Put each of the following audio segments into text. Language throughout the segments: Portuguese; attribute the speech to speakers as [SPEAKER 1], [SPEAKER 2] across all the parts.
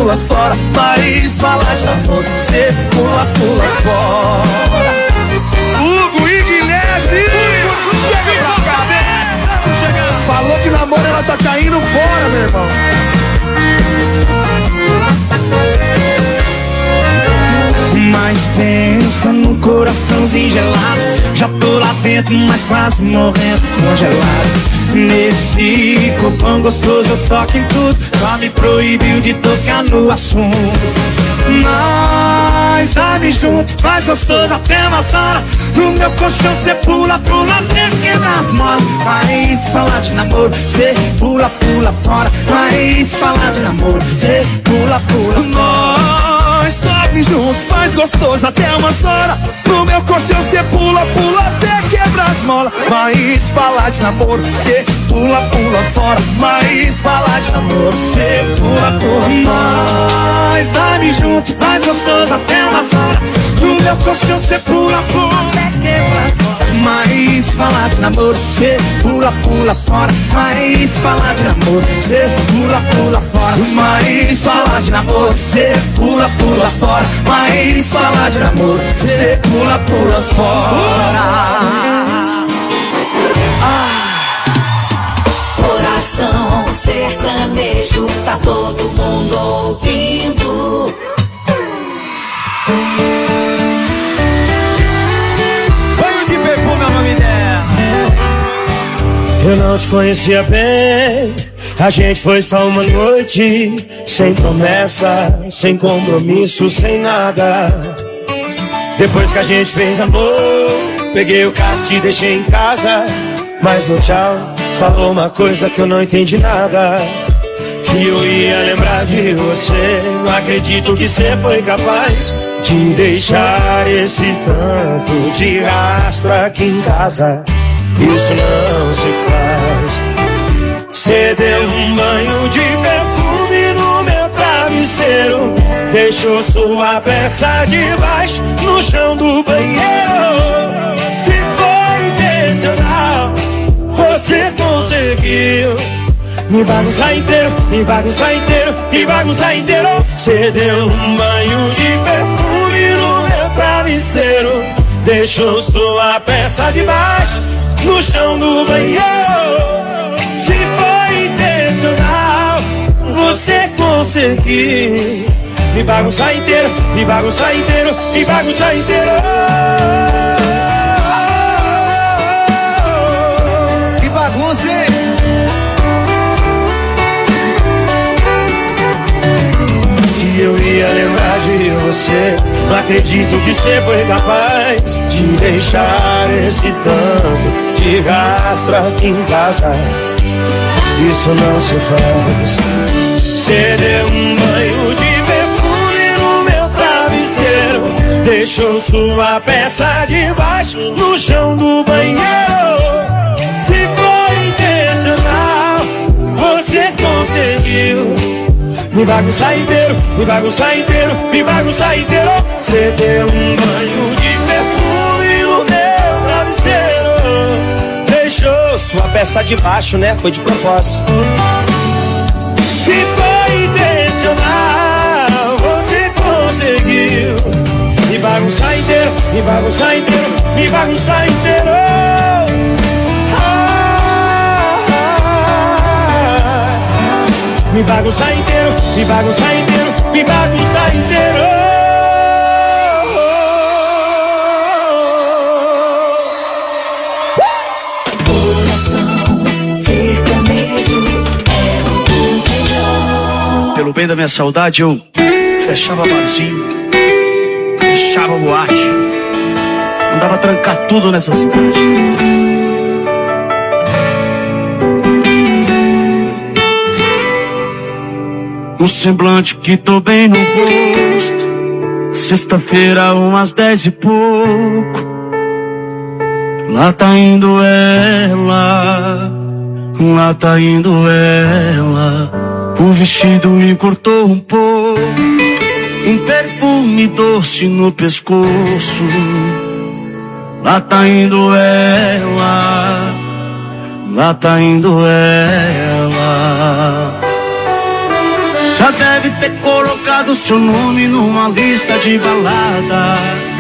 [SPEAKER 1] pula fora. Mas falar de namoro, você pula fora.
[SPEAKER 2] Hugo e Guilherme, chega pra cá, vem.
[SPEAKER 1] Falou de namoro, ela tá caindo fora, meu irmão.
[SPEAKER 3] Mas pensa no coraçãozinho gelado. Já tô lá dentro, mas quase morrendo congelado. Nesse copão gostoso eu toco em tudo. Só me proibiu de tocar no assunto. Nós dorme junto, faz gostoso até umas horas. No meu colchão cê pula até quebrar as molas. Mas falar de namoro, cê pula fora. Mas falar de namoro, cê pula fora.
[SPEAKER 1] Nós dorme junto, faz gostoso até umas horas. No meu colchão cê pula até quebrar as molas. Mas falar de namoro, cê pula fora. Mas falar de namoro, cê pula fora.
[SPEAKER 3] Nós dorme junto, faz gostoso até umas horas. No meu colchão cê pula até quebrar as molas. Mas falar de namoro, cê pula fora. Mas falar de namoro, cê pula fora. Mas falar de namoro, cê pula fora. Mas falar de namoro, cê pula fora.
[SPEAKER 4] Coração sertanejo, tá todo mundo ouvindo.
[SPEAKER 2] Banho de perfume é o nome dela.
[SPEAKER 5] Eu não te conhecia bem, a gente foi só uma noite, sem promessa, sem compromisso, sem nada. Depois que a gente fez amor, peguei o carro, te deixei em casa. Mas no tchau, falou uma coisa que eu não entendi nada. Que eu ia lembrar de você. Não acredito que você foi capaz de deixar esse tanto de rastro aqui em casa. Isso não se faz. Você deu um banho de perfume no meu travesseiro. Deixou sua peça debaixo no chão do banheiro. Se foi intencional, você conseguiu me bagunçar inteiro, me bagunçar inteiro, me bagunçar inteiro. Você deu um banho de perfume no meu travesseiro. Deixou sua peça debaixo no chão do banheiro. Se foi intencional, você conseguiu me bagunçar inteiro, me bagunçar inteiro, me bagunçar inteiro.
[SPEAKER 2] Que bagunça, hein?
[SPEAKER 5] Que eu ia lembrar de você. Não acredito que você foi capaz de deixar esse tanto de rastro aqui em casa. Isso não se faz. Você deu um banho de perfume no meu travesseiro. Deixou sua peça debaixo no chão do banheiro. Se foi intencional, você conseguiu me bagunçar inteiro, me bagunçar inteiro, me bagunçar inteiro. Você deu um banho de perfume no meu travesseiro. Deixou sua peça debaixo, né? Foi de propósito. Se foi intencional, você conseguiu me bagunçar inteiro, me bagunçar inteiro, me bagunçar inteiro. Me bagunçar inteiro, me bagunçar inteiro, me bagunçar inteiro.
[SPEAKER 4] Coração sertanejo é o melhor.
[SPEAKER 6] Pelo bem da minha saudade, eu fechava barzinho, fechava boate, mandava trancar tudo nessa cidade. Um semblante que tô bem no rosto. Sexta-feira, umas 10 e pouco. Lá tá indo ela, lá tá indo ela. O vestido encurtou um pouco, um perfume doce no pescoço. Lá tá indo ela, lá tá indo ela. Já Já deve ter colocado seu nome numa lista de balada.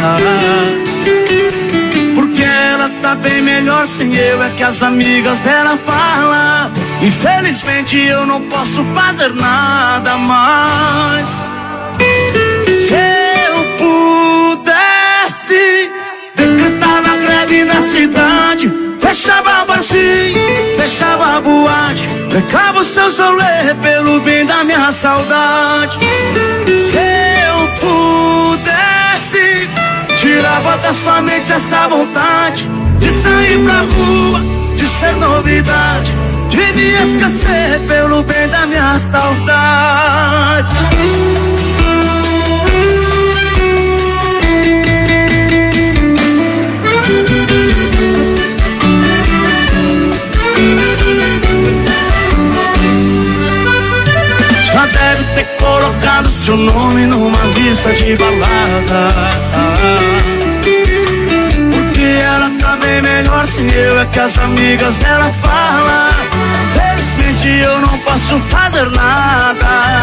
[SPEAKER 6] Porque ela tá bem melhor sem eu, é que as amigas dela falam. Infelizmente eu não posso fazer nada mais. Se eu pudesse, decretava greve na cidade, fechava barzinho, fechava a boate, trancava o seu rolê pelo bem da minha saudade. Se eu pudesse, tirava da sua mente essa vontade de sair pra rua, de ser novidade, de me esquecer pelo bem da minha saudade. Já deve ter colocado seu nome numa lista de balada. Porque ela tá bem melhor sem eu, é que as amigas dela falam. Felizmente eu não posso fazer nada.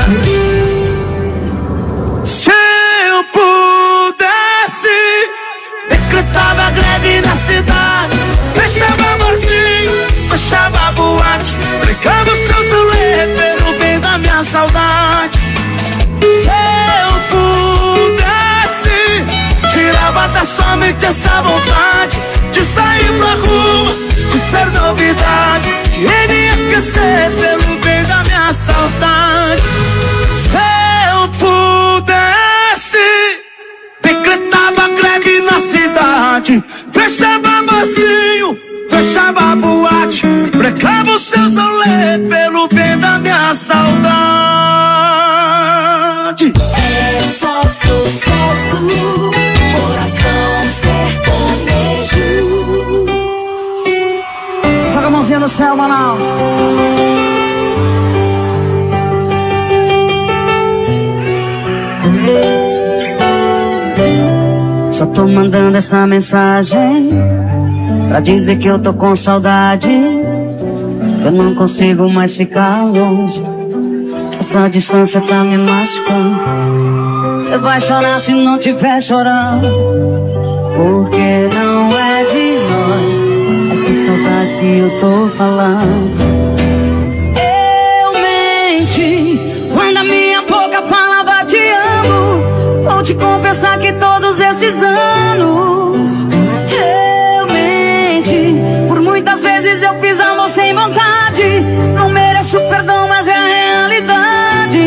[SPEAKER 6] Se eu pudesse, decretava greve na cidade, fechava barzinho, fechava a boate, trancava o seu rolê pelo bem da minha saudade. Se eu pudesse, tirava da sua mente essa vontade de sair pra rua, de ser novidade, de me esquecer pelo bem da minha saudade. Se eu pudesse, decretava greve na cidade, fechava barzinho, fechava a boate, trancava o seu rolê pelo bem da minha saudade.
[SPEAKER 4] É só sucesso, coração sertanejo.
[SPEAKER 3] Joga a mãozinha no céu, Manaus. Só tô mandando essa mensagem pra dizer que eu tô com saudade. Eu não consigo mais ficar longe, essa distância tá me machucando. Cê vai chorar se não tiver chorando, porque não é de nós essa saudade que eu tô falando. Eu menti quando a minha boca falava te amo. Vou te confessar que todos esses anos eu menti. Por muitas vezes eu fiz amor sem vontade. Não mereço perdão, mas é a realidade.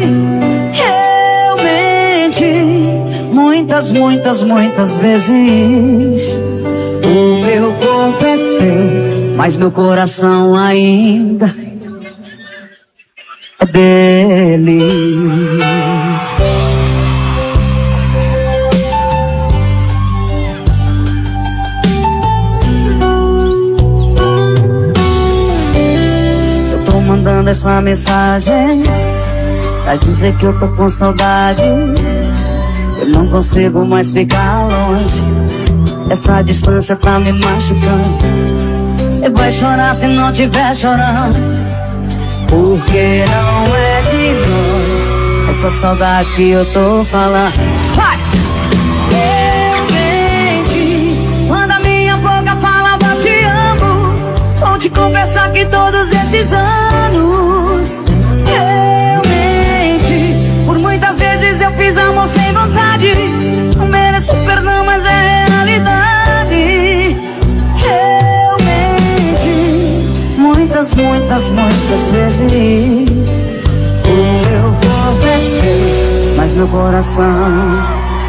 [SPEAKER 3] Eu menti muitas vezes. O meu corpo é seu, mas meu coração ainda é dele. Só tô mandando essa mensagem pra dizer que eu tô com saudade. Eu não consigo mais ficar longe, essa distância tá me machucando. Cê vai chorar se não tiver chorando, porque não é de nós essa saudade que eu tô falando. Vai! Eu menti quando a minha boca falava te amo. Vou te confessar que todos esses anos eu menti. Por muitas vezes eu fiz amor sem vontade. Não mereço perdão, mas é realidade. Eu menti muitas vezes. O meu corpo é seu, mas meu coração.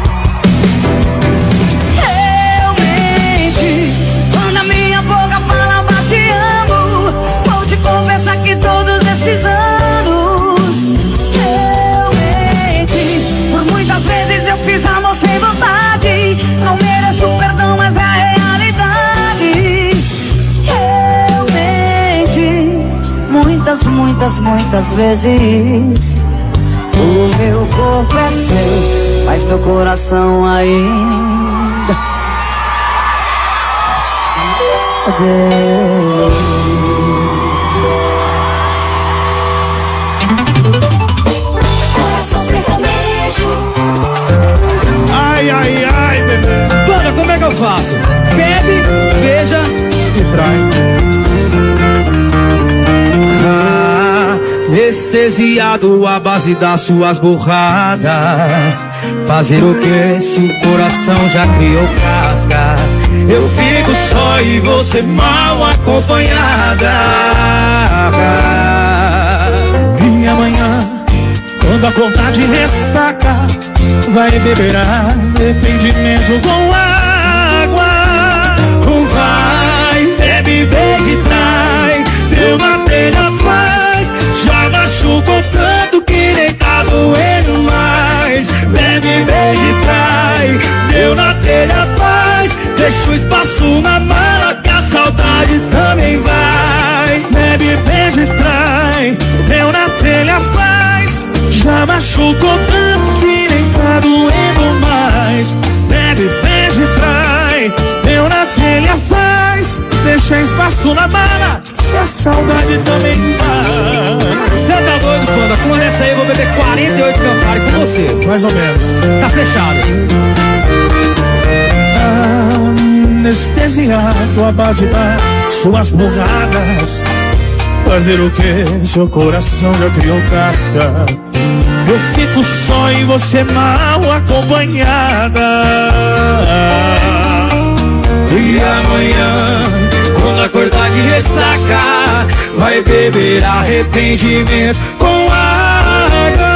[SPEAKER 3] Eu menti quando a minha boca falava te amo. Vou te confessar que todos esses anos eu menti. Por muitas vezes eu fiz amor sem vontade. Não mereço perdão, mas é a realidade. Eu menti muitas vezes. O meu corpo é seu, mas meu coração ainda é dele. Anestesiado à base das suas burradas. Fazer o que se o coração já criou casca? Eu fico só e você mal acompanhada.
[SPEAKER 6] E amanhã, quando acordar de ressaca, vai beber arrependimento com água.
[SPEAKER 3] Vai, bebe, beija e trai. Deu na telha, faz. Já machucou tanto que nem tá doendo mais. Bebe, beija e trai. Deu na telha, faz. Deixa o espaço na mala que a saudade também vai.
[SPEAKER 6] Bebe, beija e trai. Deu na telha, faz. Já machucou tanto que nem tá doendo mais. Bebe, beija e trai. Deu na telha, faz. Deixa espaço na mala e a saudade também vai.
[SPEAKER 3] Cê tá doido, Panda? Com essa aí eu vou beber 48 Campari com você.
[SPEAKER 6] Mais ou menos.
[SPEAKER 3] Tá fechado.
[SPEAKER 6] Anestesiado à base das suas burradas. Fazer o que? Seu coração já criou casca. Eu fico só e você mal acompanhada.
[SPEAKER 3] E amanhã, quando acordar de ressaca, vai beber arrependimento com água.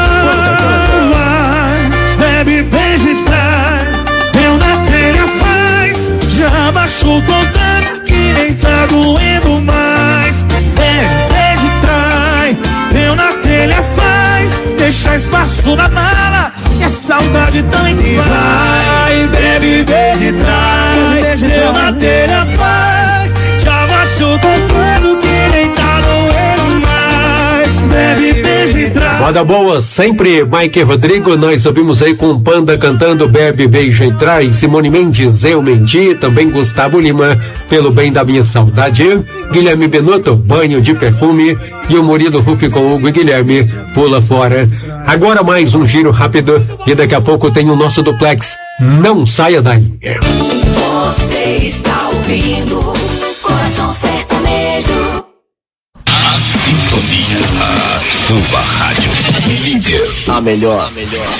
[SPEAKER 6] Bebe, beija e trai. Deu na telha, faz. Já machucou tanto que nem tá doendo mais. Bebe, beija e trai. Deu na telha, faz. Deixa espaço na mala e a saudade também
[SPEAKER 3] vai. Bebe, beija e trai. Deu na telha, faz. Já machucou tanto que nem tá doendo mais.
[SPEAKER 6] Bebe, beija e trai.
[SPEAKER 7] Moda boa, sempre Mike Rodrigo. Nós ouvimos aí com o Panda cantando Bebe, Beija e Trai. Simone Mendes, Eu Menti. Também Gustavo Lima, Pelo Bem da Minha Saudade. Guilherme Benotto, Banho de Perfume. E o Murilo Huck com Hugo e Guilherme, Pula Fora. Agora mais um giro rápido e daqui a pouco tem o nosso duplex. Não saia daí.
[SPEAKER 4] Você está ouvindo Coração Sertanejo.
[SPEAKER 8] A sintonia, a sua rádio líder.
[SPEAKER 9] A melhor.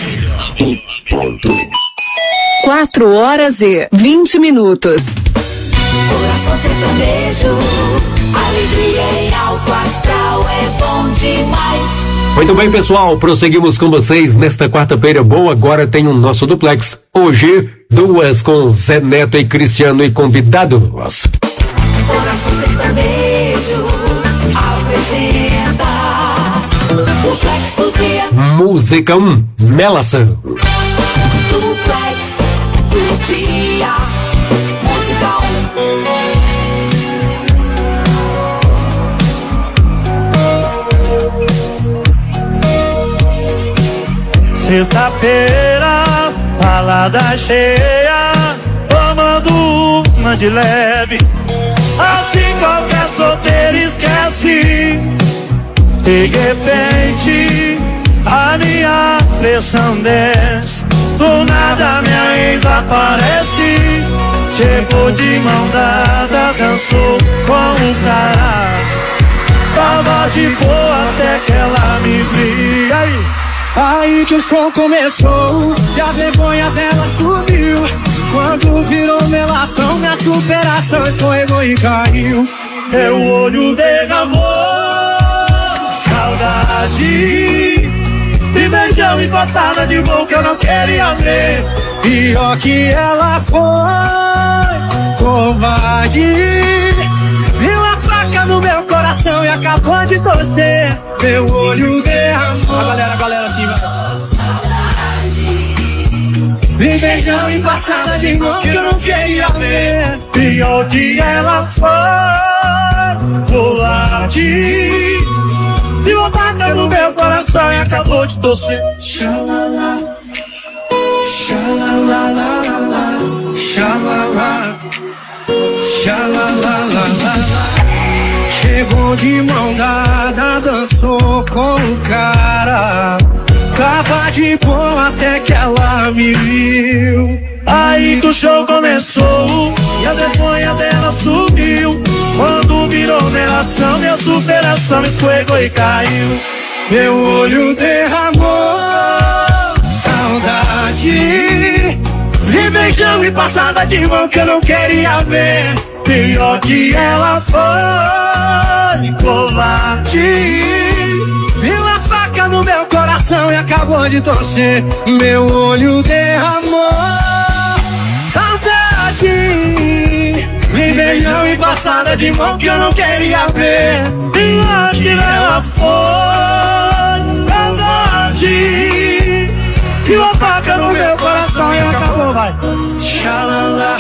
[SPEAKER 10] 4h20.
[SPEAKER 4] Coração Sertanejo, alegria em alto astral é bom demais.
[SPEAKER 7] Muito bem, pessoal, prosseguimos com vocês nesta quarta-feira boa. Agora tem o nosso duplex. Hoje, 2 com Zé Neto e Cristiano e convidados.
[SPEAKER 4] Coração Sertanejo apresenta Duplex do dia.
[SPEAKER 7] Música 1, Melação.
[SPEAKER 4] Duplex do dia. Música
[SPEAKER 6] 1. Sexta-feira, balada cheia, tomando uma de leve. Assim qualquer solteiro esquece. De repente, a minha pressão desce. Do nada minha ex aparece. Chegou de mão dada, dançou com o cara. Tava de boa até que ela me viu. Aí que o som começou e a vergonha dela subiu. Quando virou melação, minha superação escorregou e caiu. Meu olho derramou saudade. E beijão e coçada de boca eu não queria ver. Pior que ela foi covarde. Viu a faca no meu coração e acabou de torcer. Meu olho derramou. A galera assim vai. Me beijão e passada de mão que eu não queria ver. Pior que ela foi covarde. Viu a faca no meu coração e acabou de torcer. Xalala, xalalalala, xalala, xalalalala. Chegou de mão dada, dançou com o cara. Tava de boa até que ela me viu. Aí que o show começou e a vergonha dela subiu. Quando virou melação, minha superação escorregou e caiu.
[SPEAKER 3] meu olho derramou saudade. Me beijou e passada de mão que eu não queria ver. Pior que ela foi covarde. Viu a faca no meu coração e acabou de torcer. Meu olho derramou saudade. Me beijou e passada de mão que eu não queria ver. Pior que ela foi verdade. Viu a faca no meu coração e acabou, vai. Xalala,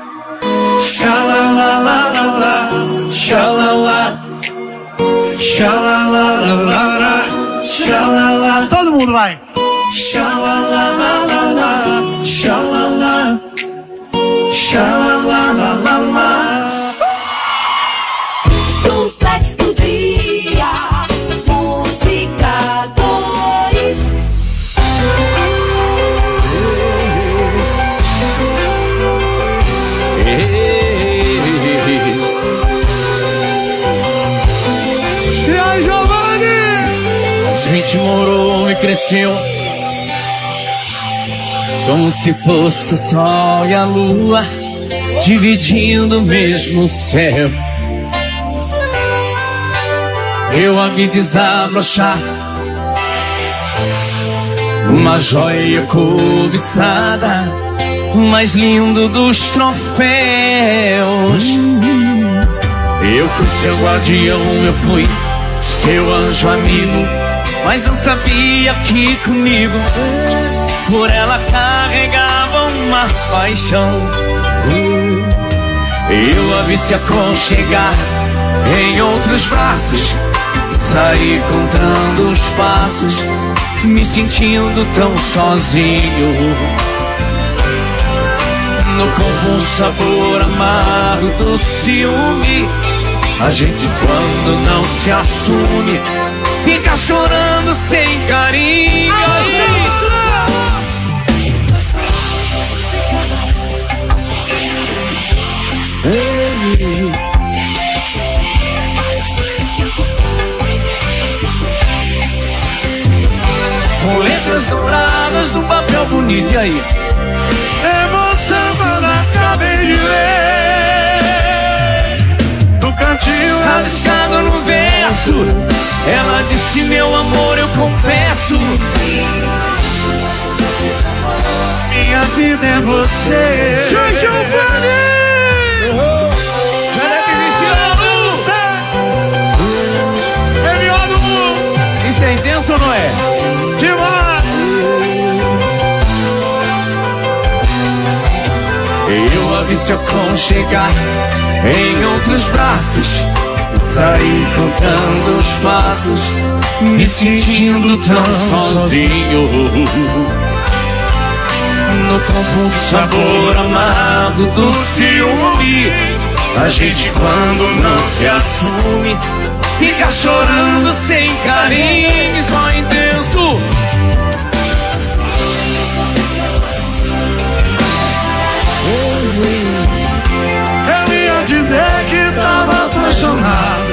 [SPEAKER 3] xalalalala, xalala, xalalalala, xalala. Todo mundo vai. Xalalalala, xalala, xalalalala.
[SPEAKER 4] Duplex do dia, música 2.
[SPEAKER 3] E aí, Giovanni?
[SPEAKER 9] A gente morou e cresceu como se fosse o sol e a lua dividindo o mesmo céu. Eu a vi desabrochar, uma joia cobiçada, o mais lindo dos troféus. Eu fui seu guardião, eu fui seu anjo amigo, mas não sabia que comigo por ela carregava uma paixão. Eu a vi se aconchegar em outros braços, saí contando os passos, me sentindo tão sozinho. No corpo um sabor amargo do ciúme. A gente quando não se assume fica chorando sem carinho. Com letras douradas no papel bonito, e aí?
[SPEAKER 3] Emoção quando acabei de ler. No cantinho
[SPEAKER 9] rabiscado no verso, ela disse: meu amor, eu confesso,
[SPEAKER 3] minha vida é você. Giovanni!
[SPEAKER 9] Já deve vestir a luz. Isso é intenso ou não é?
[SPEAKER 3] Demais!
[SPEAKER 9] Eu a vi se aconchegar em outros braços, saí contando os passos, me sentindo tão sozinho. No corpo um sabor amargo do ciúme. A gente quando não se assume fica chorando sem carinho. Só intenso.
[SPEAKER 3] Eu ia dizer que estava apaixonado,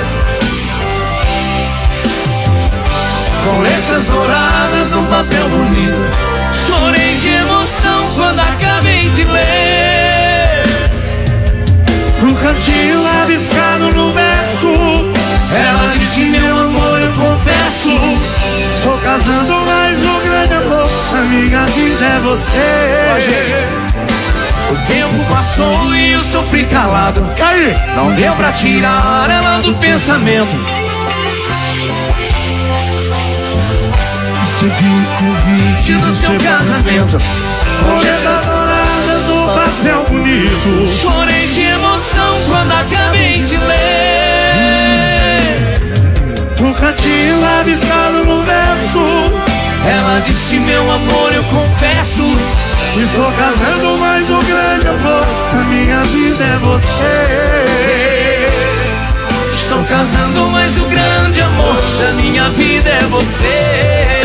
[SPEAKER 9] com letras douradas num papel bonito. Chorei de emoção quando acabei de ler.
[SPEAKER 3] no cantinho rabiscado no verso,
[SPEAKER 9] ela disse: meu amor, eu confesso,
[SPEAKER 3] estou casando, mas o grande amor da minha vida é você.
[SPEAKER 9] O tempo passou e eu sofri calado.
[SPEAKER 3] E aí?
[SPEAKER 9] Não deu pra tirar ela do pensamento.
[SPEAKER 3] Recebi o convite
[SPEAKER 9] do seu casamento,
[SPEAKER 3] com letras douradas no papel bonito.
[SPEAKER 9] Chorei de emoção quando acabei de ler.
[SPEAKER 3] Um cantinho rabiscado no verso,
[SPEAKER 9] ela disse: meu amor, eu confesso,
[SPEAKER 3] estou casando, mas o grande amor da minha vida é você.
[SPEAKER 9] Estou casando, mas o grande amor da minha vida é você.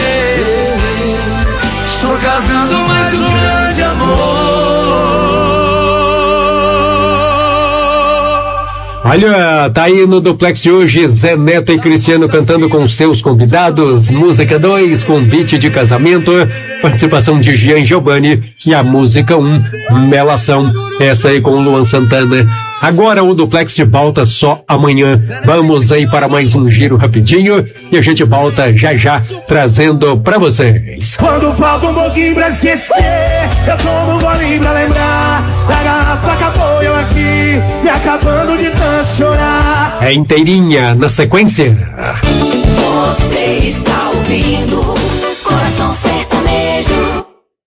[SPEAKER 9] Estou casando, mas o grande amor
[SPEAKER 7] Olha, tá aí no duplex de hoje, Zé Neto e Cristiano cantando com seus convidados, música 2 com beat de casamento, participação de Gian Giovanni, e a música 1, Melação, essa aí com o Luan Santana. Agora o duplex de volta só amanhã. Vamos aí para mais um giro rapidinho e a gente volta já já trazendo pra vocês.
[SPEAKER 3] Quando falta um pouquinho pra esquecer, eu tomo um golinho pra lembrar da garrafa, acabou eu aqui, me acabando de tanto chorar.
[SPEAKER 7] É inteirinha na sequência.
[SPEAKER 4] Você está ouvindo Coração Sertanejo.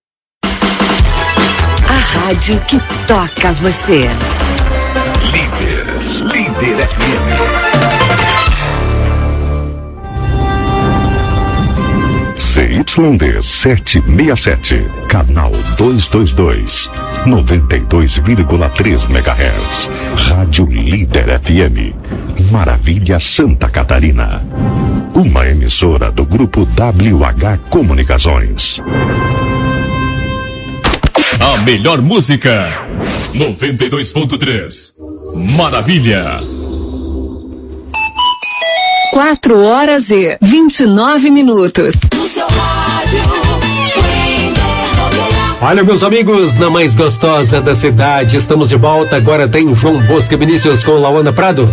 [SPEAKER 10] A rádio que toca você.
[SPEAKER 8] Líder FM. CYD 767, canal 222, 92,3 MHz. Rádio Líder FM, Maravilha, Santa Catarina. Uma emissora do grupo WH Comunicações.
[SPEAKER 11] A melhor música, 92.3. Maravilha.
[SPEAKER 10] 4h29.
[SPEAKER 4] No seu rádio,
[SPEAKER 7] Olha, meus amigos, na mais gostosa da cidade, estamos de volta. Agora tem João Bosco e Vinícius com Lauana Prado.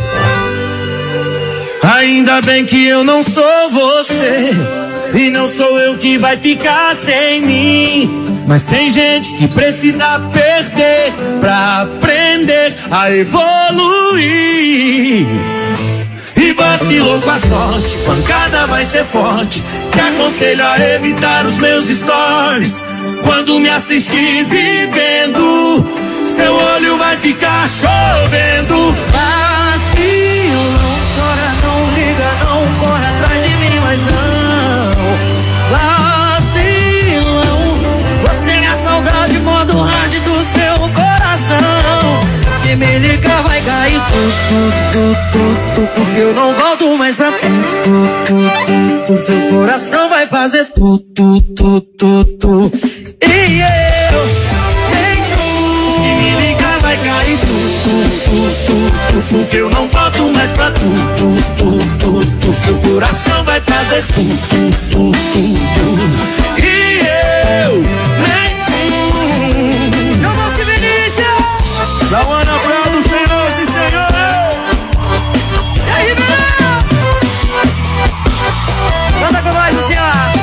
[SPEAKER 3] Ainda bem que eu não sou você, e não sou eu que vai ficar sem mim. Mas tem gente que precisa perder pra aprender a evoluir. E vacilou com a sorte, pancada vai ser forte. Te aconselho a evitar os meus stories. Quando me assistir vivendo, seu olho vai ficar chovendo. Vacilo, não chora, não liga, não corre atrás de mim, mas não. Vacilão, você é a saudade, modo hard do seu coração. Se me ligar vai cair tudo, porque eu não volto mais pra tu. Seu coração vai fazer tu. E eu nem tu. Se me ligar vai cair tu, porque eu não volto mais pra tu. Seu coração vai fazer tu. E eu nem tu. João Bosco e Vinícius, Lauana Prado, senhoras e senhores. E aí, Ribeirão? Manda com nós assim, ó.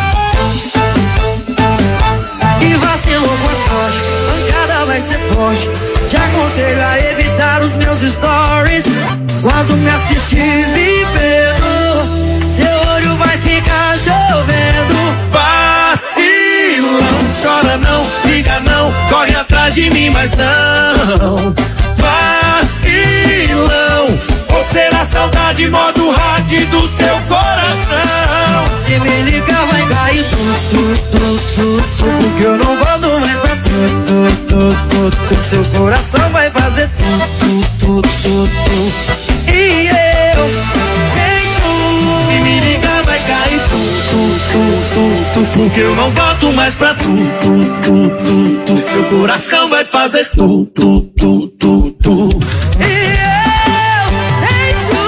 [SPEAKER 3] E vacilou com a sorte, pancada vai ser forte. Te aconselho a evitar os meus stories. Quando me assistir vivendo, seu olho vai ficar chovendo. Vacila, não chora não, liga não, corre atrás de mim, mas não. Vacilão, ou será saudade, modo hard do seu coração. Se me ligar vai cair tudo, porque eu não volto mais pra tu. Seu coração vai fazer tudo. E eu nem tu. Se me ligar vai cair tudo, porque eu não volto mais pra tu. Seu coração vai fazer tudo. E eu nem tu.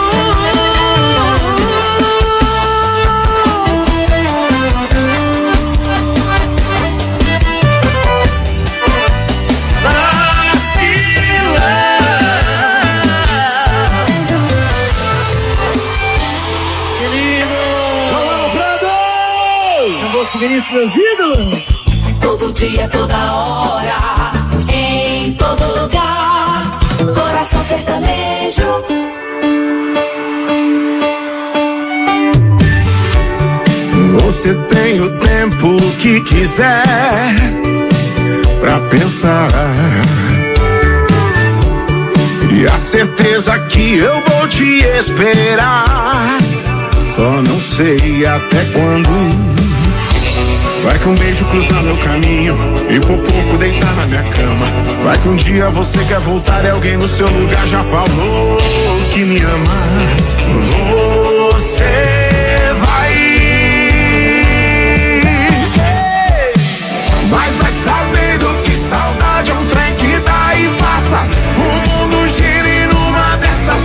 [SPEAKER 3] Vinícius, meus ídolos.
[SPEAKER 4] todo dia, toda hora, em todo lugar. Coração Sertanejo.
[SPEAKER 1] Você tem o tempo que quiser pra pensar, e a certeza que eu vou te esperar. Só não sei até quando. Vai que um beijo cruzar meu caminho e por pouco deitar na minha cama. Vai que um dia você quer voltar e alguém no seu lugar já falou que me ama. Você vai, mas vai sabendo que saudade é um trem que dá e passa. O mundo gira e numa dessa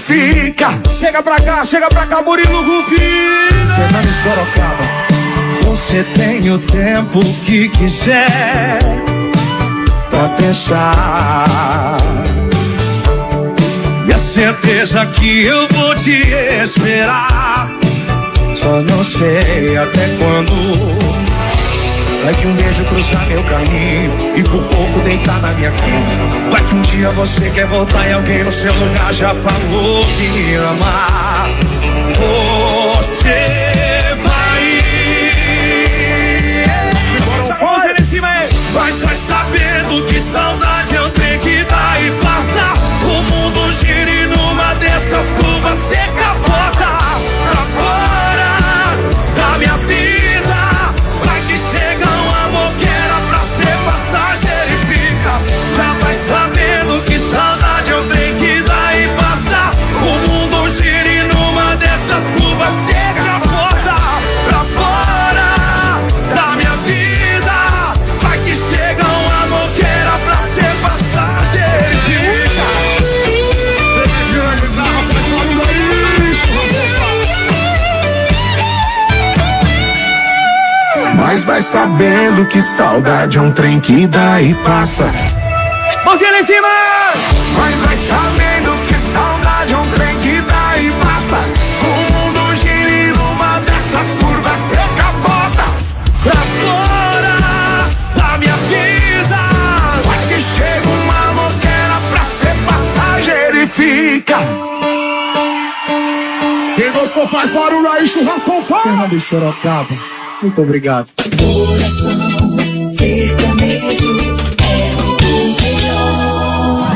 [SPEAKER 3] fica.
[SPEAKER 6] Chega pra cá, Murilo Rufino.
[SPEAKER 3] Fernando e Sorocaba. Você tem o tempo que quiser pra pensar.
[SPEAKER 6] E a certeza que eu vou te esperar.
[SPEAKER 3] Só não sei até quando. Vai que um beijo cruzar meu caminho e por pouco deitar na minha cama. Vai que um dia você quer voltar e alguém no seu lugar já falou que me ama. Você vai.
[SPEAKER 6] Vamos em cima aí.
[SPEAKER 3] Mas vai sabendo que saudade eu tenho que dar e passa. O mundo gira e numa dessas curvas cê capota pra fora da minha vida. Vai que chega um amor que era pra ser passageiro e fica. Já vai sabendo que saudade eu tenho que dar e passa. O mundo gira e numa dessas curvas cê capota pra fora da minha vida. Vai que chega um amor que era pra ser passageiro e fica. Mas vai sabendo que saudade é um trem que dá e passa.
[SPEAKER 6] Mãozinha lá em cima!
[SPEAKER 3] Mas vai sabendo que saudade é um trem que dá e passa. O mundo gira e numa dessas curvas cê capota pra fora da minha vida. Vai que chega um amor que era pra ser passageiro e fica.
[SPEAKER 6] Quem gostou faz barulho aí, churrasco com fome.
[SPEAKER 3] Fernando e Sorocaba, muito obrigado.
[SPEAKER 4] Coração sertanejo é o melhor.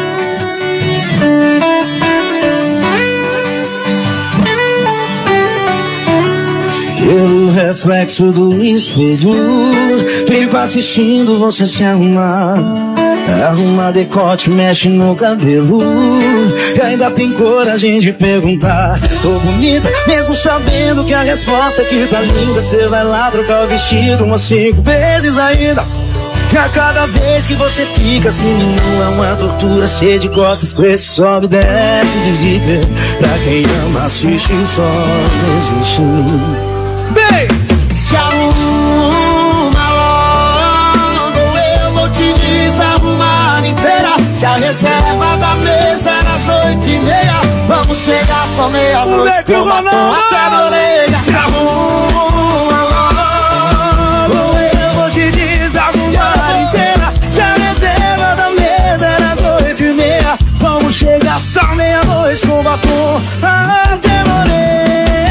[SPEAKER 5] Pelo reflexo do espelho, fico assistindo você se arrumar. Arruma decote, mexe no cabelo e ainda tem coragem de perguntar: tô bonita, mesmo sabendo que a resposta aqui tá linda. Cê vai lá trocar o vestido umas 5 vezes ainda. E a cada vez que você fica assim, não é uma tortura. Cê de costas com esse sobe e desce de zíper. Pra quem ama assiste só não existe.
[SPEAKER 6] Bem,
[SPEAKER 5] se arruma logo, eu vou te desarrumar inteira. Se a reserva da mesa é às 8h30, vamos chegar só meia-noite com batom até na orelha. Se arruma logo, eu vou te desarrumar inteira. Se a reserva da mesa é às 8h30, vamos chegar só meia-noite com batom até na orelha.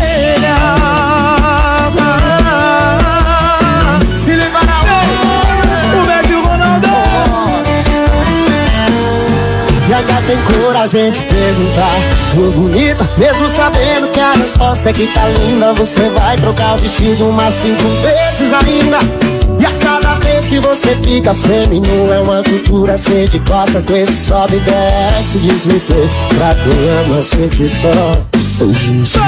[SPEAKER 5] E ainda tem coragem de perguntar: tô bonita, mesmo sabendo que a resposta é que tá linda. Você vai trocar o vestido umas 5 vezes ainda. E a cada vez que você fica semi-nu é uma cultura. Cê de costa com esse sobe e desce de zíper. Pra quem ama sente só existe.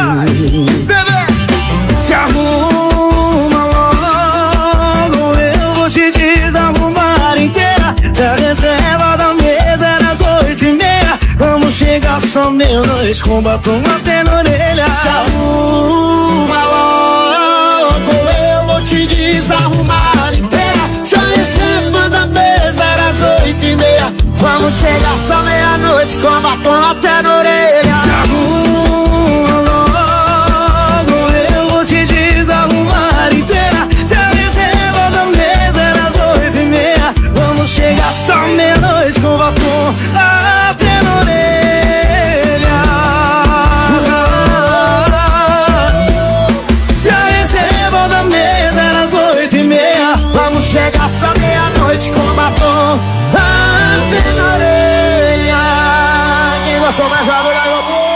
[SPEAKER 5] Se arruma logo, eu vou te desarrumar inteira. Se a reserva da mesa era às 8h30, vamos chegar só meia-noite com batom até na orelha. Se arruma logo, eu vou te desarrumar inteira. Se a reserva da mesa era às 8h30, vamos chegar só meia-noite com batom até na orelha. Se arruma logo, eu vou te desarrumar inteira. Se a reserva da mesa era às 8h30, vamos chegar só meia-noite com batom até na orelha. Se a reserva da mesa era às 8h30, vamos chegar só meia-noite com batom até na orelha. Quem gostou mais barulho aí, meu povo?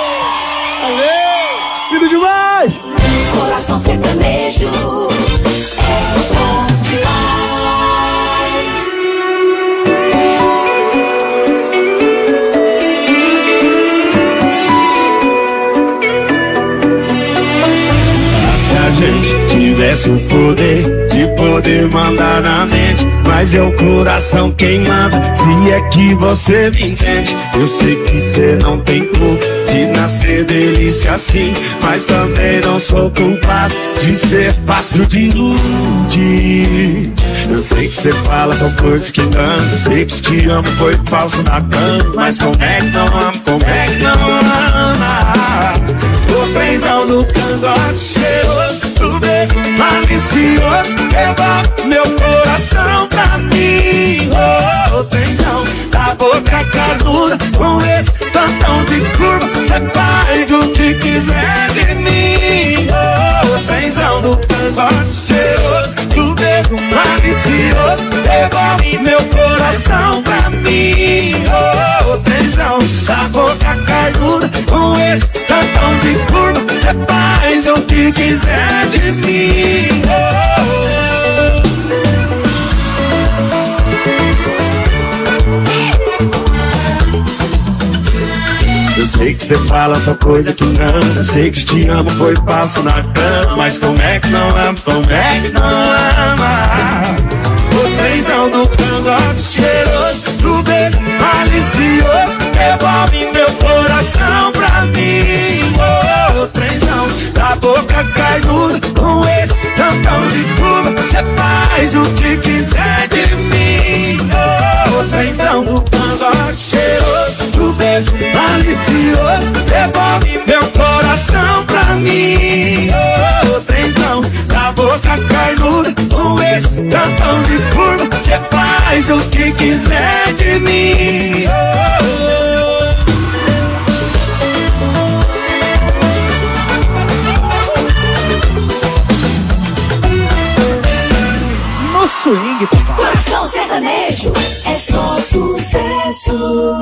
[SPEAKER 5] Valeu!
[SPEAKER 6] lindo demais!
[SPEAKER 4] Coração sertanejo é bom demais.
[SPEAKER 3] Se a gente tivesse o poder de poder mandar na mente, mas é o coração quem manda. Se é que você me entende, eu sei que cê não tem culpa de nascer delícia assim, mas também não sou culpado de ser fácil de iludir. Eu sei que cê fala, são coisas que enganam. Eu sei que te amo foi falso na cama, mas como é que não amo, como é que não ama? O trenzão no cangote cheiroso, o beijo malicioso leva meu coração pra mim. O trenzão da boca carnuda, com esse tantão de curva, cê faz o que quiser de mim. O trenzão do cangote cheiroso, o beijo malicioso leva meu coração pra mim. O trenzão da boca carnuda, com esse tantão de curva, cê faz o que quiser de mim. Eu sei que cê fala só coisa que engana. Eu sei que te amo foi falso na cama, mas como é que não ama, como é que não ama? O trenzão do cangote cheiroso, do beijo malicioso devolve meu coração pra mim. O trenzão da boca carnuda, com esse tantão de curva, cê faz o que quiser de mim. O trenzão do cangote cheiroso, do beijo malicioso devolve meu coração pra mim. O trenzão da boca carnuda, com esse tantão de curva, cê faz o que quiser de mim.
[SPEAKER 1] No swing, papai.
[SPEAKER 4] Coração sertanejo é só sucesso.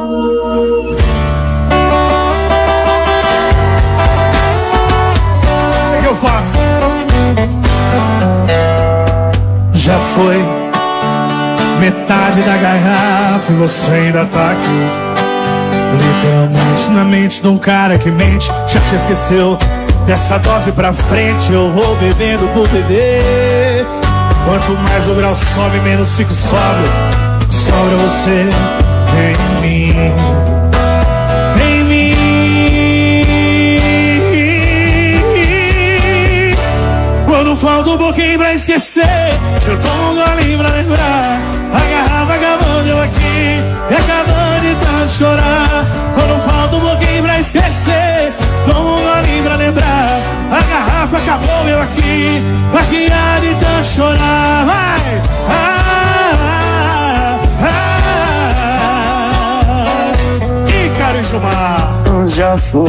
[SPEAKER 1] O que eu faço?
[SPEAKER 3] Já foi metade da garrafa e você ainda tá aqui, literalmente na mente de um cara que mente. Já te esqueceu dessa dose pra frente, eu vou bebendo por beber. Quanto mais o grau sobe, menos fico sóbrio. Sobra você em mim, em mim. Quando falta um pouquinho pra esquecer, eu tomo um golinho pra lembrar. A garrafa acabando, eu aqui, e acabando de tanto chorar. Quando falta um pouquinho pra esquecer, tomo um golinho pra lembrar. A garrafa acabou, eu aqui de tanto chorar. Vai! Ícaro e Gilmar. Já foi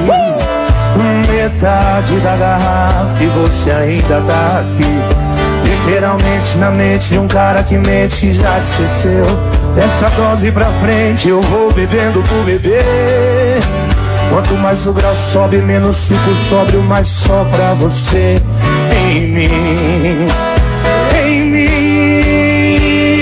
[SPEAKER 3] metade da garrafa e você ainda tá aqui, literalmente na mente de um cara que mente, que já te esqueceu dessa dose pra frente. Eu vou bebendo por beber. Quanto mais o grau sobe, menos fico sóbrio, mas só pra você em mim, em mim.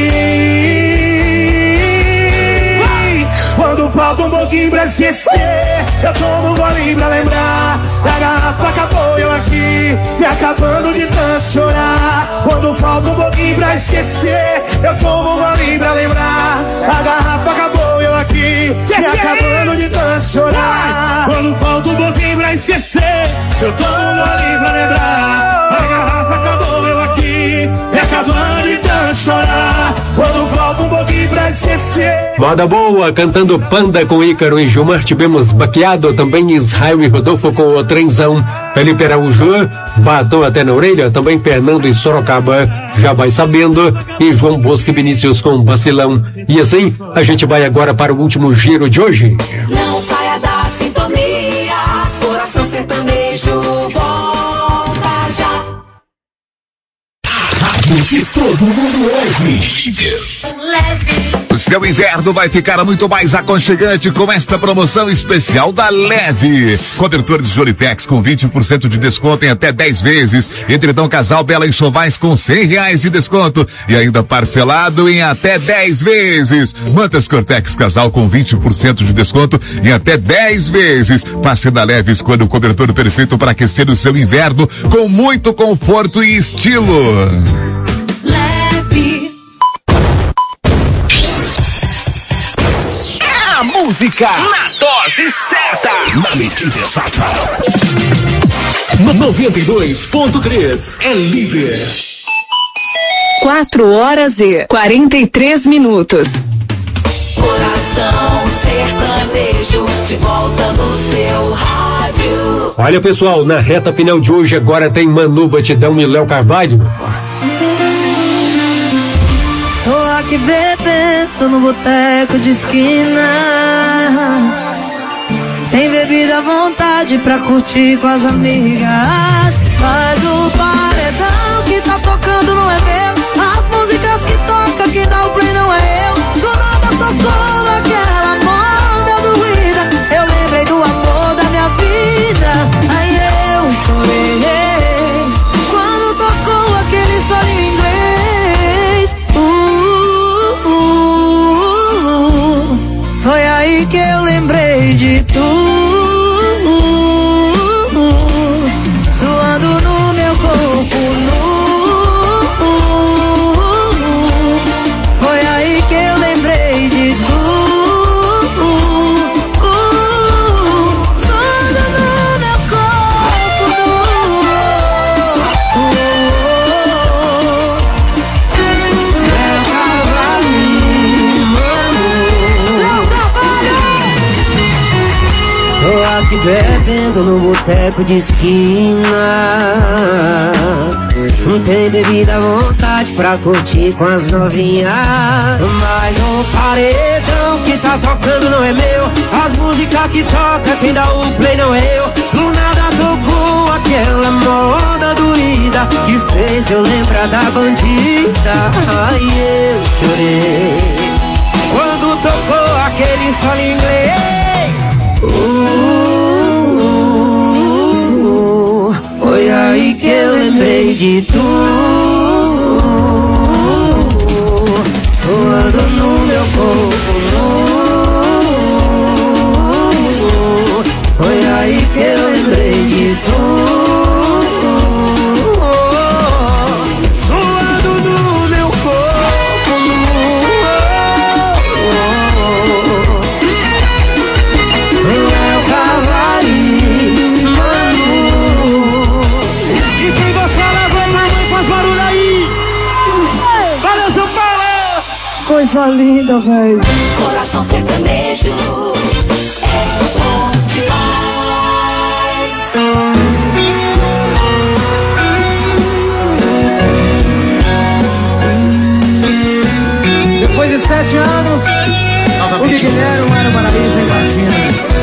[SPEAKER 3] Vai! Quando falta um pouquinho pra esquecer, eu tomo um golinho pra lembrar. A garrafa acabou, eu aqui, me acabando de tanto chorar. Quando falta um pouquinho pra esquecer, eu tomo um golinho pra lembrar. A garrafa acabou, eu aqui, me acabando de tanto chorar. Quando falta um pouquinho pra esquecer, eu tomo um golinho pra lembrar. A garrafa acabou, eu aqui, me acabando de tanto chorar. Quando falta um pouquinho pra esquecer.
[SPEAKER 7] Moda boa, cantando Panda com Ícaro e Gilmar. Tivemos Baqueado, também Israel e Rodolfo com o Trenzão. Felipe Araújo, Batom até na orelha, também Fernando e Sorocaba, já vai sabendo. E João Bosco e Vinícius com Vacilão. E assim, a gente vai agora para o último giro de hoje.
[SPEAKER 4] Não saia da sintonia, Coração Sertanejo volta já.
[SPEAKER 11] Rádio que todo mundo ouve.
[SPEAKER 4] Leve.
[SPEAKER 12] O seu inverno vai ficar muito mais aconchegante com esta promoção especial da Leve. Cobertor de Jolitex com 20% de desconto em até 10 vezes. Edredom Casal Bela Enxovais com R$100 de desconto e ainda parcelado em até 10 vezes. Mantas Cortex Casal com 20% de desconto em até 10 vezes. Passe na Leve, escolha o cobertor perfeito para aquecer o seu inverno com muito conforto e estilo.
[SPEAKER 11] música na dose certa, na medida exata. 92.3 é líder.
[SPEAKER 10] 4h43.
[SPEAKER 4] Coração sertanejo, de volta no seu rádio.
[SPEAKER 7] Olha, pessoal, na reta final de hoje agora tem Manu Batidão e Léo Carvalho.
[SPEAKER 13] Tô aqui bebendo no boteco de esquina. Tem bebida à vontade pra curtir com as amigas. Mas o paredão que tá tocando não é meu. As músicas que toca, quem dá o play não é eu. Do nada tocou aquela moda doída. Eu lembrei do amor da minha vida. Aí eu chorei quando tocou aquele solinho inglês. Foi aí que eu lembrei de tu. Suando no meu corpo nu. Foi aí que eu lembrei de tu. Suando no meu corpo nu. Meu cavalinho, meu cavalo. Tô aqui bebendo no boteco de esquina. Não tem bebida à vontade pra curtir com as novinhas. Mas o paredão que tá tocando não é meu. As músicas que toca, quem dá o play não é eu. Do nada tocou aquela moda doída que fez eu lembrar da bandida. Ai, eu chorei quando tocou aquele solo inglês. Foi aí que eu lembrei de tu. Suando no meu corpo nu. Foi aí que eu lembrei de tu. Suando no meu corpo nu. Meu cavalinho, Manu.
[SPEAKER 6] E quem gostou, levanta a mão e faz barulho aí. Valeu, São Paulo!
[SPEAKER 13] Coisa linda, velho.
[SPEAKER 4] Coração sertanejo é bom demais.
[SPEAKER 6] Depois de 7 anos, o Guilherme era uma nariz em vacina.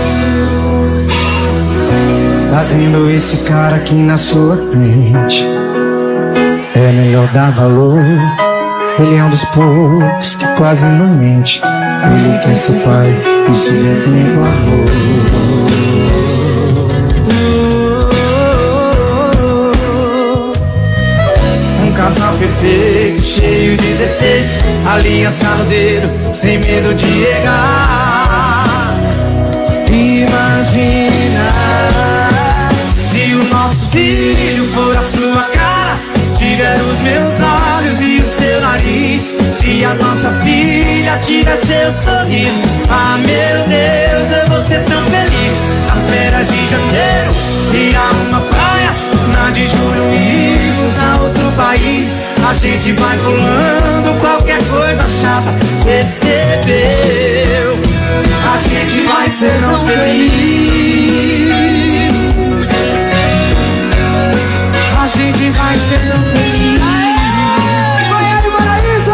[SPEAKER 1] Tá vendo esse cara aqui na sua frente? É melhor dar valor. Ele é um dos poucos que quase não mente. Ele quer ser pai e se detém com amor.
[SPEAKER 6] Um casal perfeito, cheio de defeitos. Aliança no dedo, sem medo de errar. Imagina se o nosso filho for a sua cara, tiver os meus olhos e o seu nariz. Se a nossa filha tiver seu sorriso. Ah, meu Deus, eu vou ser tão feliz. As férias de janeiro, ir a uma praia. Na de julho, irmos a outro país. A gente vai pulando qualquer coisa chata. Percebeu? A gente vai ser tão feliz. A gente vai ser tão feliz. Goiânia, Paraíso.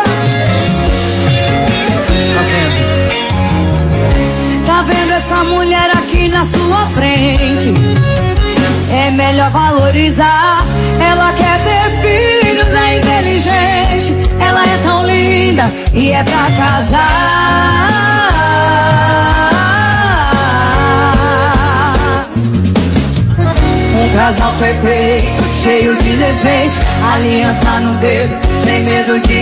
[SPEAKER 13] Tá vendo essa mulher aqui na sua frente? É melhor valorizar. Ela quer ter filhos, é inteligente. Ela é tão linda e é pra casar. Um casal perfeito, cheio de defeitos. Aliança no dedo, sem medo de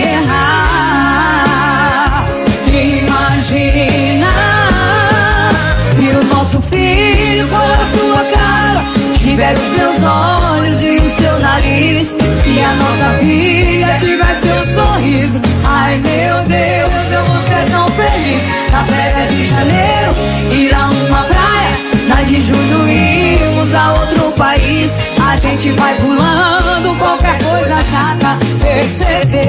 [SPEAKER 13] errar. Imagina se o nosso filho for a sua cara, tiver os meus olhos e o seu nariz. Se a nossa filha tiver seu sorriso. Ai, meu Deus, eu vou ser tão feliz. Nas férias de janeiro,
[SPEAKER 14] de julho irmos a outro país. A gente vai pulando qualquer coisa chata. Percebeu?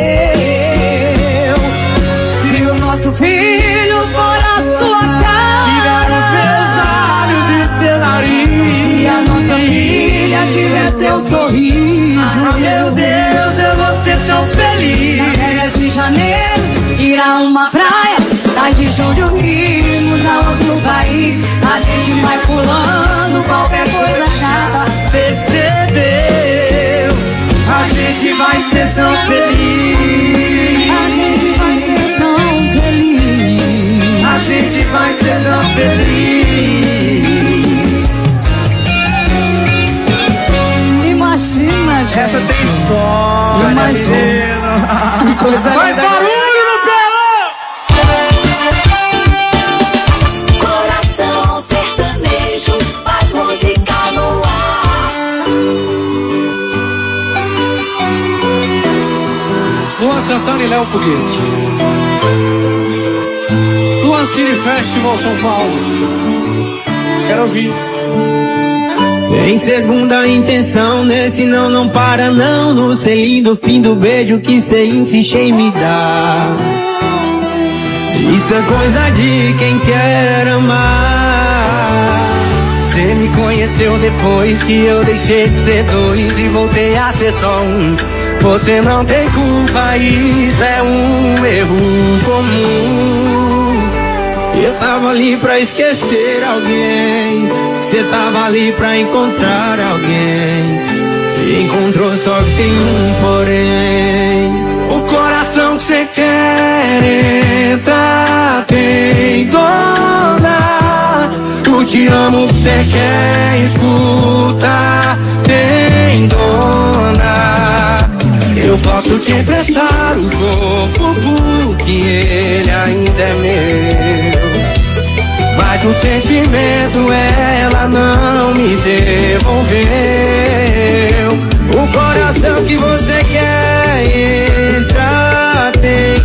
[SPEAKER 14] Se o nosso filho for a sua cara, tiver os seus olhos e seu nariz, se a nossa filha tiver seu sorriso, meu Deus, eu vou ser tão feliz. Nas férias de janeiro, ir a uma praia, nas de julho irmos a outro país. A gente vai pulando qualquer coisa chata. Percebeu? A gente vai ser tão feliz. A gente vai ser tão feliz. A gente vai ser tão feliz. Imagina, gente.
[SPEAKER 6] Essa tem história.
[SPEAKER 14] Imagina. Que coisa linda.
[SPEAKER 6] Faz barulho no pelão.
[SPEAKER 4] Coração sertanejo, faz música no ar.
[SPEAKER 6] Luan Santana e Léo Foguete. Luan City Festival São Paulo. Quero ouvir.
[SPEAKER 13] Tem segunda intenção, nesse não para não. No selinho do fim do beijo que cê insiste em me dar. Isso é coisa de quem quer amar.
[SPEAKER 6] Cê me conheceu depois que eu deixei de ser dois e voltei a ser só um. Você não tem culpa, isso é um erro comum.
[SPEAKER 13] Eu tava ali pra esquecer alguém, cê tava ali pra encontrar alguém. Encontrou só que tem um porém.
[SPEAKER 6] O coração que cê quer entrar tem dona. O te amo que cê quer escutar tem dona. Eu posso te emprestar o corpo porque ele ainda é meu. Mas o sentimento ela não me devolveu.
[SPEAKER 13] O coração que você quer entrar tem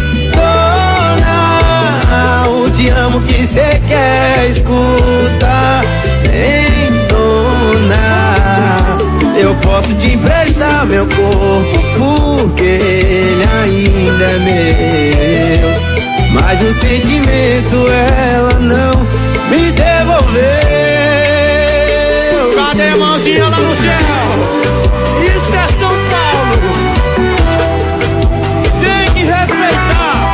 [SPEAKER 13] dona. O te amo que você quer escutar tem dona. Eu posso te emprestar meu corpo porque ele ainda é meu. Mas o sentimento ela não me devolveu.
[SPEAKER 6] Cadê a mãozinha lá no céu? Isso é São Paulo. Tem que respeitar.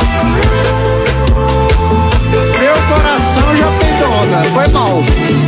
[SPEAKER 6] Meu coração já tem dona. Foi mal.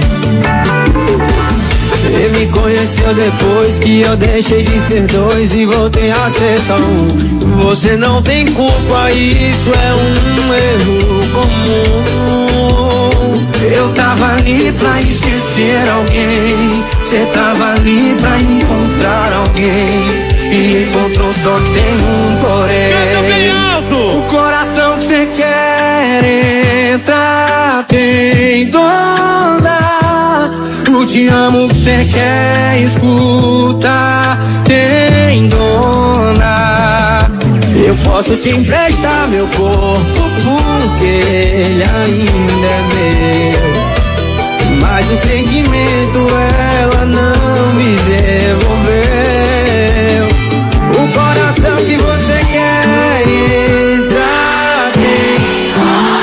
[SPEAKER 13] Você me conheceu depois que eu deixei de ser dois e voltei a ser só um. Você não tem culpa, isso é um erro comum.
[SPEAKER 6] Eu tava ali pra esquecer alguém, cê tava ali pra encontrar alguém. E encontrou só que tem um porém. O coração que cê quer entrar tem dona. O te amo que cê quer escutar tem dona.
[SPEAKER 13] Eu posso te emprestar meu corpo porque ele ainda é meu. Mas o sentimento ela não me devolveu. O coração que você quer entrar tem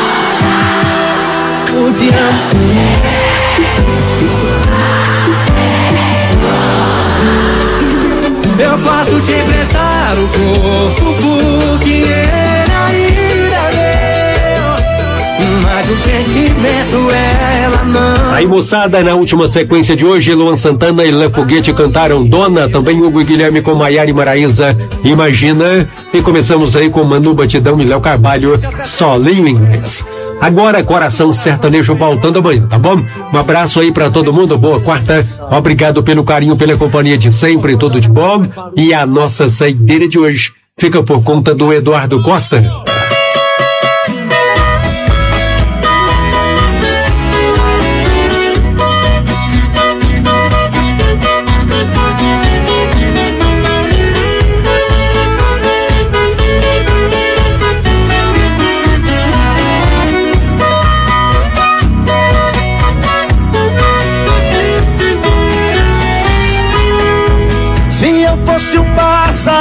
[SPEAKER 13] o te amo.
[SPEAKER 6] Eu posso te emprestar o corpo porque ele ainda é meu. Mas o sentimento ela não.
[SPEAKER 7] Aí, moçada, na última sequência de hoje, Luan Santana e Léo Foguete cantaram Dona, também Hugo e Guilherme com Maiara e Maraísa, Imagina. E começamos aí com Manu Batidão e Léo Carvalho, Solinho Inglês. Agora, Coração Sertanejo voltando amanhã, tá bom? Um abraço aí pra todo mundo, boa quarta. Obrigado pelo carinho, pela companhia de sempre, tudo de bom. E a nossa saideira de hoje fica por conta do Eduardo Costa.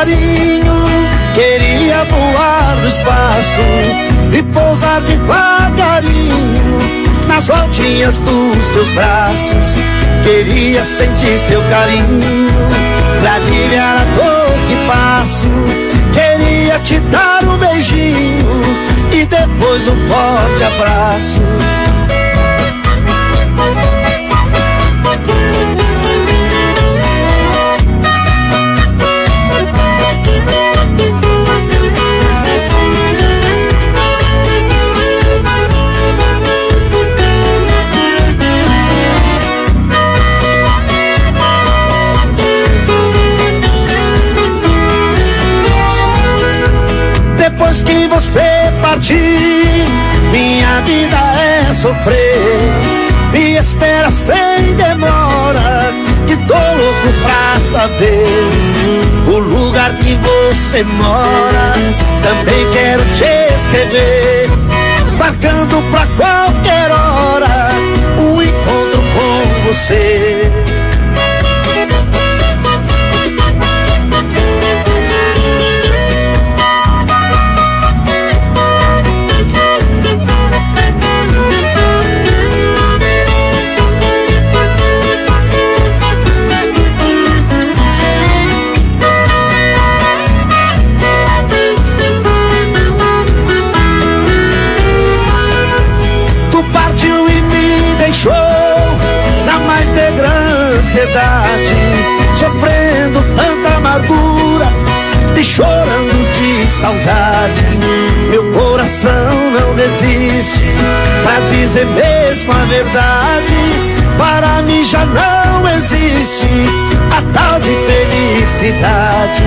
[SPEAKER 1] passarinho, queria voar no espaço e pousar devagarinho nas voltinhas dos seus braços. Queria sentir seu carinho pra aliviar a dor que passo. Queria te dar um beijinho e depois um forte abraço. Depois que você partir, minha vida é sofrer. Me espera sem demora, que tô louco pra saber o lugar que você mora. Também quero te escrever, marcando pra qualquer hora um encontro com você. Sofrendo tanta amargura e chorando de saudade. Meu coração não resiste pra dizer mesmo a verdade. Para mim já não existe a tal de felicidade.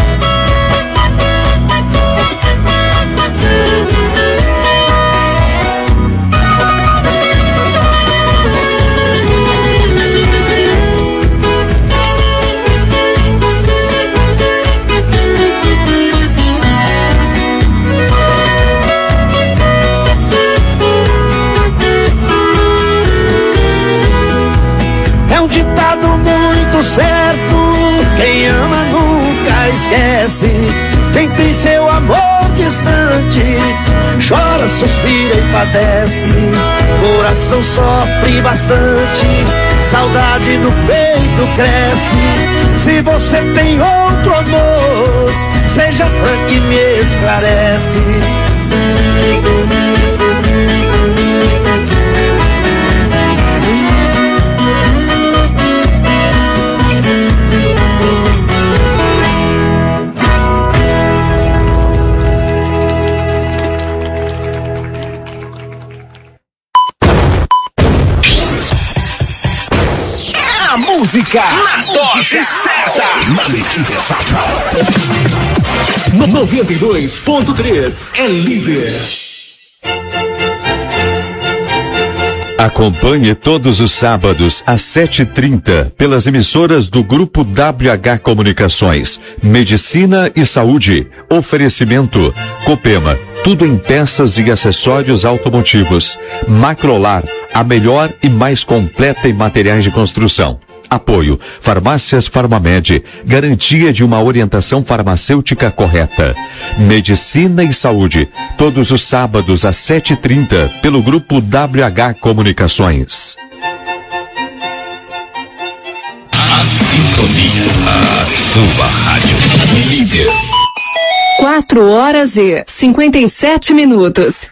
[SPEAKER 1] Certo, quem ama nunca esquece. Quem tem seu amor distante chora, suspira e padece. Coração sofre bastante, saudade no peito cresce. Se você tem outro amor, seja franco e me esclarece.
[SPEAKER 11] Música na dose certa, na medida exata. 92.3 é líder.
[SPEAKER 15] Acompanhe todos os sábados às 7h30 pelas emissoras do Grupo WH Comunicações, Medicina e Saúde. Oferecimento Copema, tudo em peças e acessórios automotivos. Macrolar, a melhor e mais completa em materiais de construção. Apoio Farmácias Farmamed, garantia de uma orientação farmacêutica correta. Medicina e Saúde, todos os sábados às 7h30 pelo Grupo WH Comunicações.
[SPEAKER 11] A sintonia, a sua rádio líder.
[SPEAKER 10] 4h57.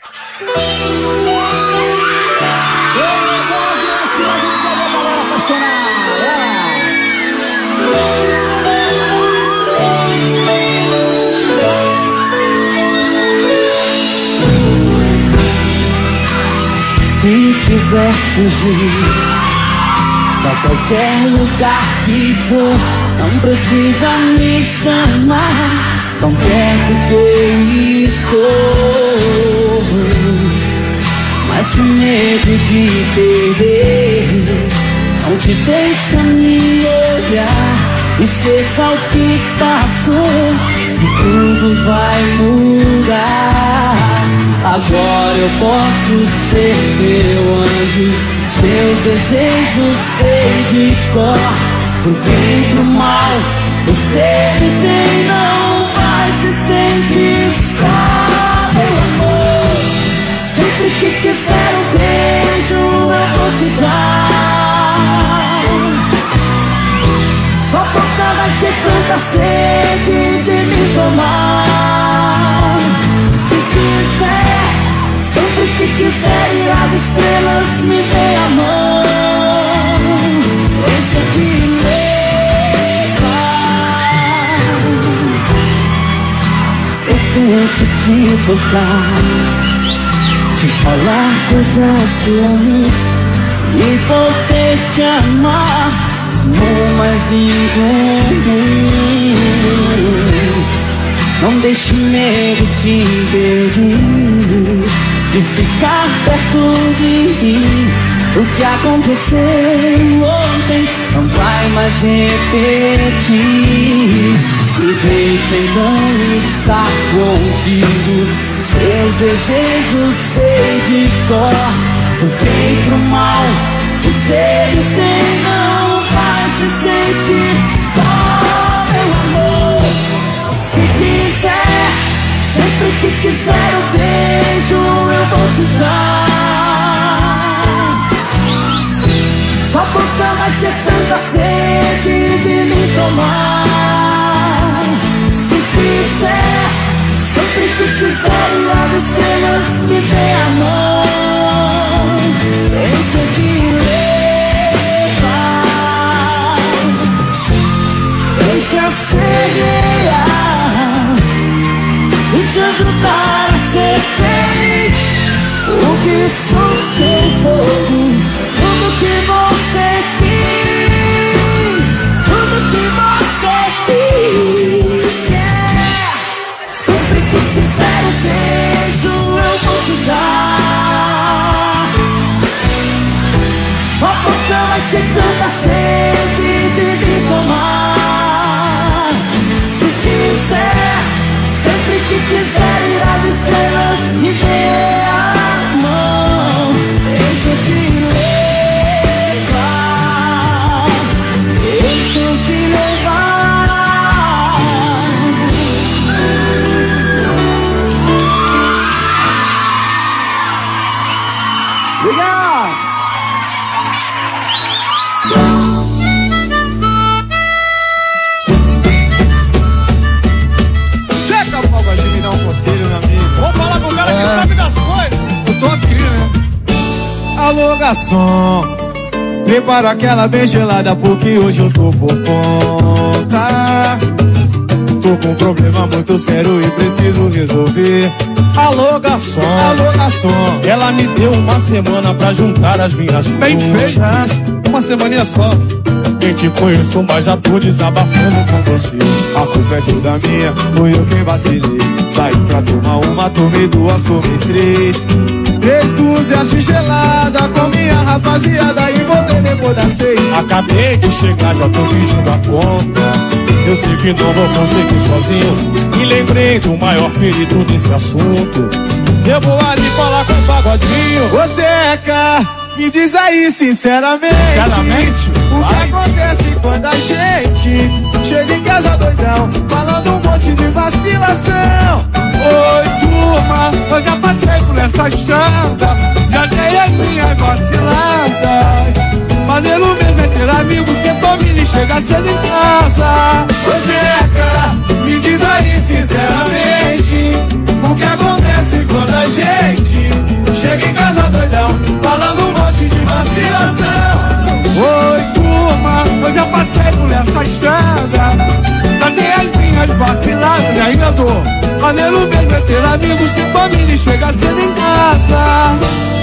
[SPEAKER 3] Se quiser fugir pra qualquer lugar que for, não precisa me chamar, tão perto que eu estou. Mas sem medo de perder, não te deixa me olhar. Esqueça o que passou e tudo vai mudar. Agora eu posso ser seu anjo, seus desejos sei de cor. Pro bem e pro mal,
[SPEAKER 14] Você me tem, não vai se sentir só, meu amor. Sempre que quiser um beijo eu vou te dar. Sua boca vai ter tanta sede de me tomar. Se quiser, sempre que quiser ir às estrelas, me dê a mão. Deixa eu te levar. Eu penso te tocar, te falar coisas que amo e poder te amar no mais incomum. Não deixe medo te impedir de ficar perto de mim. O que aconteceu ontem não vai mais repetir. Me deixa então estar contigo. Seus desejos sei de cor. Do bem pro mal, você me tem, não vai se sentir só, meu amor. Se quiser, sempre que quiser um beijo eu vou te dar. Sua boca vai ter tanta sede de me tomar. Se quiser, sempre que quiser ir às estrelas, me dê a mão. Deixa eu te levar. Deixa eu ser real e te ajudar a ser feliz. O que sou seu fogo, tudo que você quis, tudo que você quis, yeah. Sempre que quiser um beijo eu vou te dar. Sua boca vai ter tanta sede de me tomar. Se quiser, sempre que quiser ir às estrelas, me dê a mão. Deixa eu te levar. Deixa eu te levar. Obrigado.
[SPEAKER 1] Chega o Pagode de me dar um conselho, meu amigo. Vamos falar com o cara que sabe das coisas. Eu tô aqui, né? Alô, garçom, prepara aquela bem gelada, porque hoje eu tô por conta. Tô com um problema muito sério e preciso resolver. Alô, garçom, ela me deu uma semana pra juntar as minhas bem feitas. Uma semaninha só. Nem te conheço, mas já tô desabafando com você. A culpa é toda minha, fui eu quem vacilei. Saí pra tomar uma, tomei duas, tomei três. 3 dúzias gelada com minha rapaziada e voltei depois das 6. Acabei de chegar, já tô pedindo a conta. Eu sei que não vou conseguir sozinho. E lembrei do maior perigo desse assunto. Eu vou ali falar com o Pagodinho. Ô Zeca, me diz aí sinceramente, o que acontece quando a gente chega em casa doidão, falando um monte de vacilação.
[SPEAKER 9] Oi, turma, eu já passei por essa estrada, já dei as minhas vaciladas. Maneiro mesmo é ter amigo, sem família e chegar cedo em casa.
[SPEAKER 1] Ô Zeca, me diz aí sinceramente, o que acontece quando a gente chega em casa doidão, falando um monte de vacilação.
[SPEAKER 9] Oi, turma, eu já passei por essa estrada, já dei as minhas vaciladas e ainda dou. Maneiro mesmo é ter amigo, sem família e chegar cedo em casa.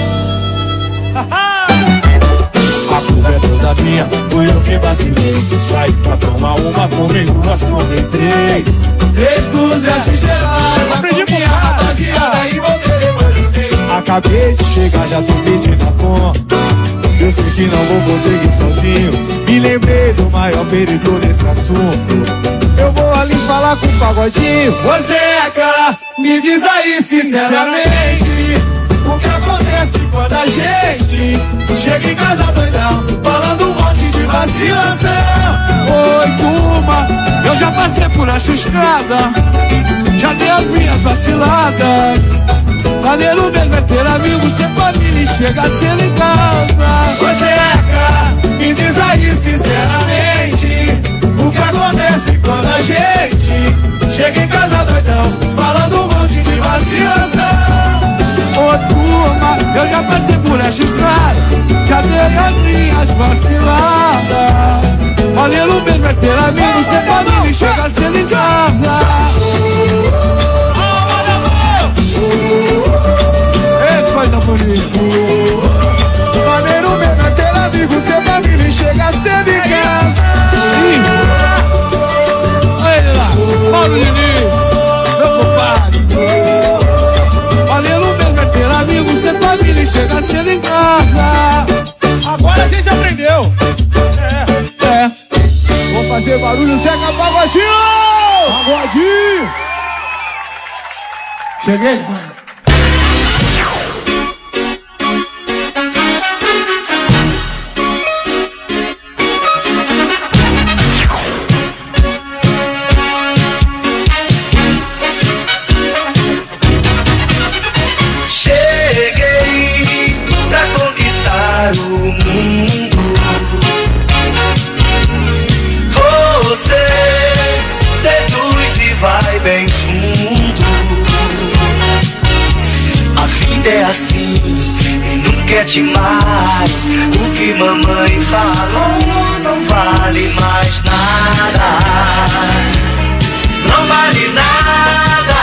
[SPEAKER 1] A culpa é toda minha, fui eu que vacilei. Saí pra tomar uma, comi duas, tomei 3. 3 dúzias de gelada com minha rapaziada e voltei depois de 6. Acabei de chegar, já tô pedindo a conta. Eu sei que não vou conseguir sozinho. Me lembrei do maior perigo nesse assunto. Eu vou ali falar com o Pagodinho. Ô Zeca, me diz aí sinceramente, o que acontece quando a gente chega em casa doidão, falando um monte de vacilação.
[SPEAKER 9] Oi, turma, eu já
[SPEAKER 6] passei por essa estrada, já dei as minhas vaciladas. Maneiro mesmo é ter amigos, ser família e chegar cedo em casa.
[SPEAKER 1] Ô Zeca, me diz aí sinceramente, o que acontece quando a gente chega em casa doidão, falando um monte de vacilação.
[SPEAKER 6] Ô turma, eu já passei por essa estrada, já dei as minhas vaciladas. Maneiro mesmo é ter amigos, ser família e chegar cedo em casa. Ei, coisa bonita.
[SPEAKER 1] Maneiro mesmo é ter amigos, ser família e chegar cedo em casa.
[SPEAKER 6] Olha ele lá, Paulo Diniz, meu compadre. Maneiro mesmo é ter amigos, ser família e chegar cedo em casa.
[SPEAKER 1] Agora a gente aprendeu. Vamos fazer barulho, Zeca Pagodinho! Pagodinho!
[SPEAKER 6] Cheguei, mano.
[SPEAKER 3] Cheguei pra conquistar o mundo. Você seduz e vai bem fundo. A vida é assim e nunca é demais. O que mamãe falou não vale mais nada. Não vale nada.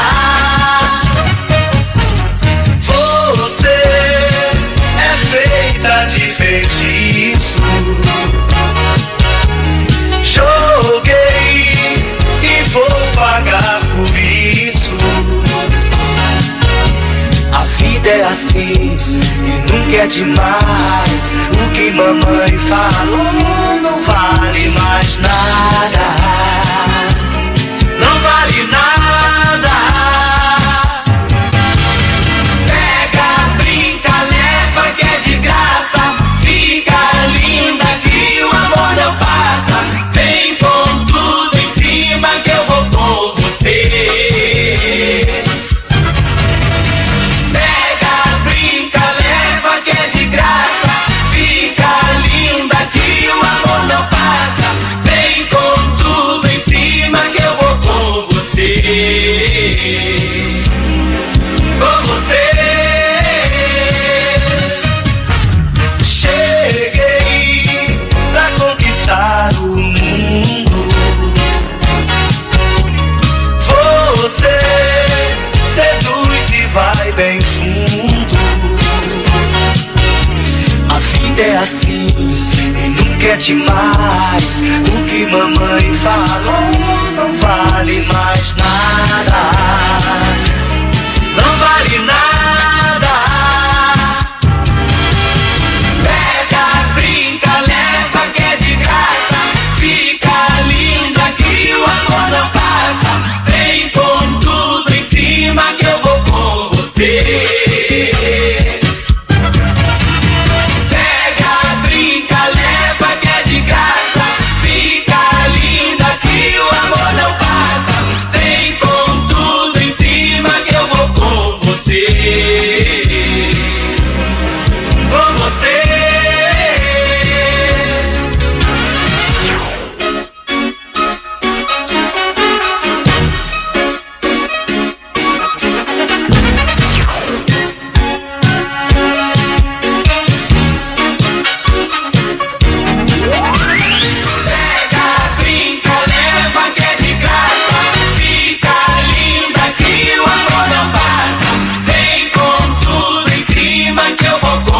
[SPEAKER 3] Você é feita de feitiço. Joguei e vou pagar por isso. A vida é assim e nunca é demais. O que mamãe falou não vale mais nada. Não vale nada. Pega, brinca, leva que é de graça. Fica linda que o amor não passa. Vem com tudo em cima que eu vou com você. Pega, brinca, leva que é de graça. Fica linda que o amor não passa. Vem com tudo em cima que eu vou com você. Com você. Cheguei pra conquistar o mundo. Você seduz e vai bem fundo. A vida é assim e nunca é demais. O que mamãe falou não vale mais nada.